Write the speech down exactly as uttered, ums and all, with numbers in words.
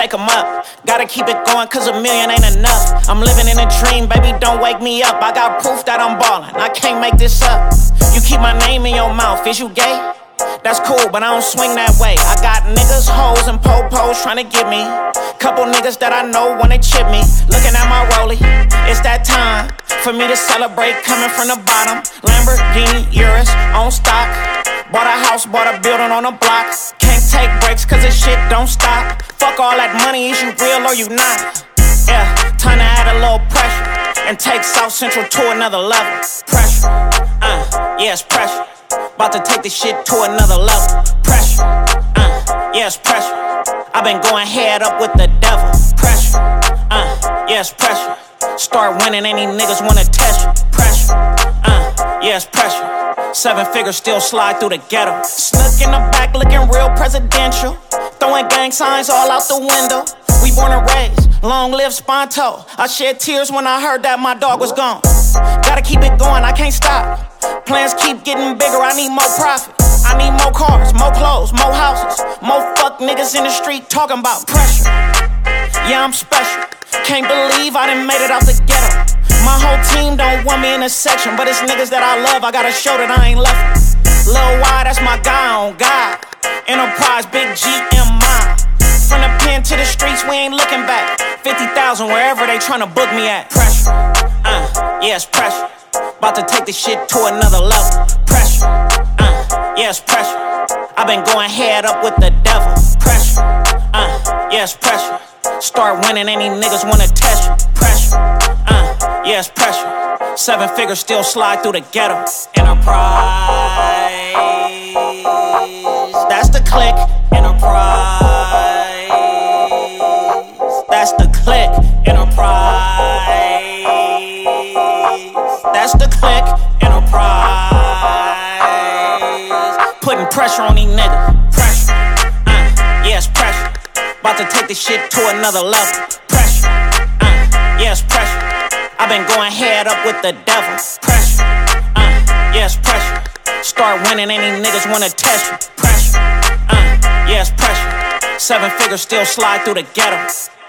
shake 'em up. Gotta keep it going cause a million ain't enough. I'm living in a dream, baby, don't wake me up. I got proof that I'm ballin', I can't make this up. You keep my name in your mouth, is you gay? That's cool, but I don't swing that way. I got niggas, hoes, and po-pos tryna get me. Couple niggas that I know wanna chip me. Looking at my rollie, it's that time for me to celebrate coming from the bottom. Lamborghini, Urus, on stock. Bought a house, bought a building on a block. Can't take breaks cause this shit don't stop. Fuck all that money, is you real or you not? Yeah, time to add a little pressure and take South Central to another level. Pressure, uh, yeah, it's pressure. About to take this shit to another level. Pressure, uh, yeah, it's pressure. I've been going head up with the devil. Pressure, uh, yeah, it's pressure. Start winning, any niggas wanna test you. Pressure, uh, yeah, it's pressure. Seven figures still slide through the ghetto. Snuck in the back looking real presidential. Throwing gang signs all out the window. We born and raised, long live Sponto. I shed tears when I heard that my dog was gone. Gotta keep it going, I can't stop. Plans keep getting bigger, I need more profit. I need more cars, more clothes, more houses. More fuck niggas in the street talking about pressure. Yeah, I'm special. Can't believe I done made it out the ghetto. My whole team don't want me in a section, but it's niggas that I love, I gotta show that I ain't left. Lil Y, that's my guy on God. Enterprise, Big G, M I. From the pen to the streets, we ain't looking back. fifty thousand wherever they tryna book me at. Pressure, uh, yeah, it's pressure. About to take this shit to another level. Pressure, uh, yeah, it's pressure. I've been going head up with the devil. Pressure, uh, yeah, it's pressure. Start winning, any niggas wanna test you. Pressure, uh, yeah, it's pressure. Seven figures still slide through the ghetto. Enterprise, that's the click. Enterprise, that's the click. Enterprise, that's the click. Enterprise, putting pressure on these niggas. Pressure, uh, yeah, it's pressure. About to take this shit to another level. Pressure, uh, yeah, it's pressure. I've been going head up with the devil. Pressure, uh, yeah, it's pressure. Start winning, any niggas wanna test you. Pressure, uh, yeah, it's pressure. Seven figures still slide through the ghetto.